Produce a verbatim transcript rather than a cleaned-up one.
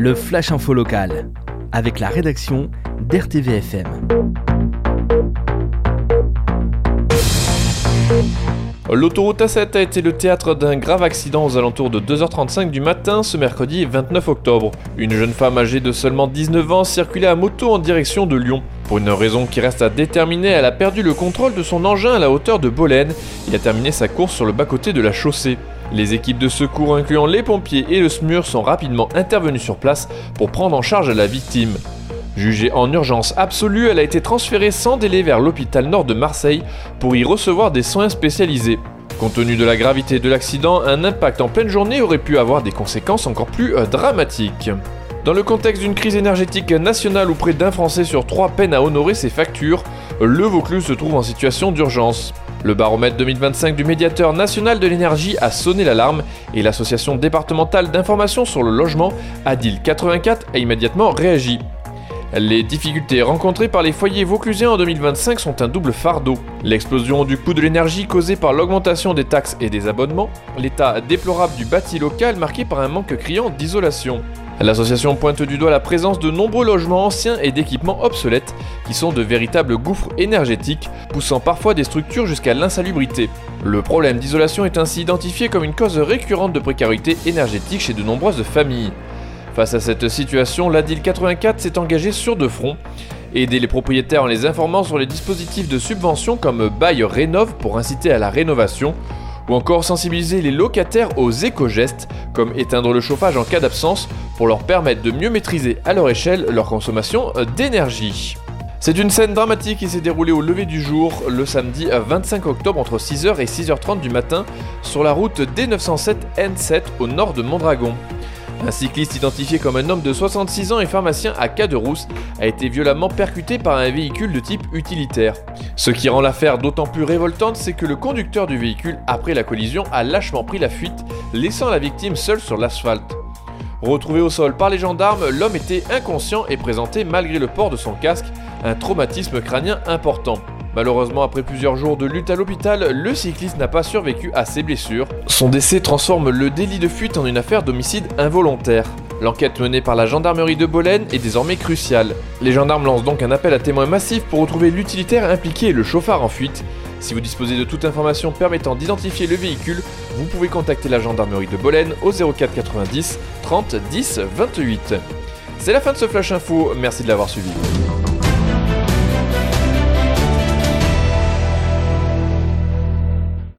le Flash Info local, avec la rédaction d'R T V F M. L'autoroute A sept a été le théâtre d'un grave accident aux alentours de deux heures trente-cinq du matin ce mercredi vingt-neuf octobre. Une jeune femme âgée de seulement dix-neuf ans circulait à moto en direction de Lyon. Pour une raison qui reste à déterminer, elle a perdu le contrôle de son engin à la hauteur de Bolène et a terminé sa course sur le bas-côté de la chaussée. Les équipes de secours incluant les pompiers et le S M U R sont rapidement intervenues sur place pour prendre en charge la victime. Jugée en urgence absolue, elle a été transférée sans délai vers l'hôpital nord de Marseille pour y recevoir des soins spécialisés. Compte tenu de la gravité de l'accident, un impact en pleine journée aurait pu avoir des conséquences encore plus dramatiques. Dans le contexte d'une crise énergétique nationale où près d'un Français sur trois peine à honorer ses factures, le Vaucluse se trouve en situation d'urgence. Le baromètre deux mille vingt-cinq du médiateur national de l'énergie a sonné l'alarme et l'association départementale d'information sur le logement, A D I L quatre-vingt-quatre, a immédiatement réagi. Les difficultés rencontrées par les foyers vauclusiens en deux mille vingt-cinq sont un double fardeau. L'explosion du coût de l'énergie causée par l'augmentation des taxes et des abonnements, l'état déplorable du bâti local marqué par un manque criant d'isolation. L'association pointe du doigt la présence de nombreux logements anciens et d'équipements obsolètes qui sont de véritables gouffres énergétiques, poussant parfois des structures jusqu'à l'insalubrité. Le problème d'isolation est ainsi identifié comme une cause récurrente de précarité énergétique chez de nombreuses familles. Face à cette situation, l'A D I L quatre-vingt-quatre s'est engagé sur deux fronts. Aider les propriétaires en les informant sur les dispositifs de subvention comme Bail Rénov pour inciter à la rénovation, ou encore sensibiliser les locataires aux éco-gestes, comme éteindre le chauffage en cas d'absence, pour leur permettre de mieux maîtriser à leur échelle leur consommation d'énergie. C'est une scène dramatique qui s'est déroulée au lever du jour, le samedi vingt-cinq octobre entre six heures et six heures trente du matin, sur la route D neuf cent sept N sept au nord de Mondragon. Un cycliste identifié comme un homme de soixante-six ans et pharmacien à Caderousse a été violemment percuté par un véhicule de type utilitaire. Ce qui rend l'affaire d'autant plus révoltante, c'est que le conducteur du véhicule, après la collision, a lâchement pris la fuite, laissant la victime seule sur l'asphalte. Retrouvé au sol par les gendarmes, l'homme était inconscient et présentait, malgré le port de son casque, un traumatisme crânien important. Malheureusement, après plusieurs jours de lutte à l'hôpital, le cycliste n'a pas survécu à ses blessures. Son décès transforme le délit de fuite en une affaire d'homicide involontaire. L'enquête menée par la gendarmerie de Bolène est désormais cruciale. Les gendarmes lancent donc un appel à témoins massif pour retrouver l'utilitaire impliqué et le chauffard en fuite. Si vous disposez de toute information permettant d'identifier le véhicule, vous pouvez contacter la gendarmerie de Bolène au zéro quatre quatre-vingt-dix trente dix vingt-huit. C'est la fin de ce Flash Info, merci de l'avoir suivi.